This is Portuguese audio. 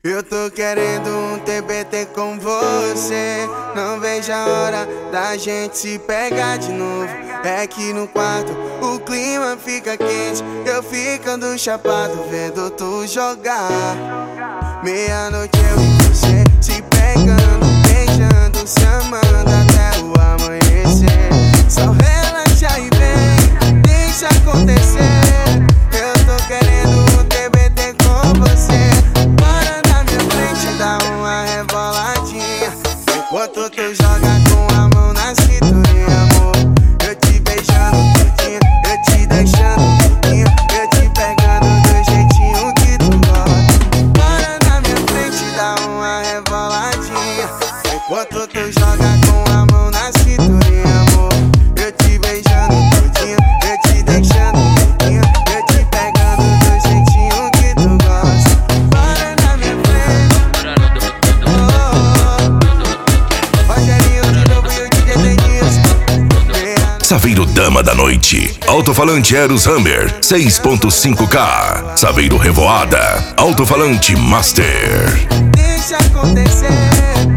Eu tô querendo um TBT com você. Não vejo a hora da gente se pegar de novo. É que no quarto o clima fica quente, eu ficando chapado vendo tu jogar. Meia-noite eu e você se pegando, beijando, se amando até o amanhecer. Só relaxa e vem, deixa acontecer. Eu tô querendo um TBT com você. Bora na minha frente, dá uma reboladinha. Enquanto tu joga com a mão na cinturinha, amor. Eu te beijando tudinho, eu te deixando tudinho, eu te pegando do jeitinho que tu gosta. Bora na minha frente, dá uma reboladinha. Enquanto tu joga com a mão na cinturinha, amor. Eu te beijando tudinho, eu te deixando tudinho, eu te pegando do jeitinho que tu gosta. Bora na minha frente. Rogerinho de novo e o DJ Denilson. Saveiro Dama da Noite, alto-falante Eros Hammer 6.5K, Saveiro Revoada, alto-falante Master. Deixa acontecer.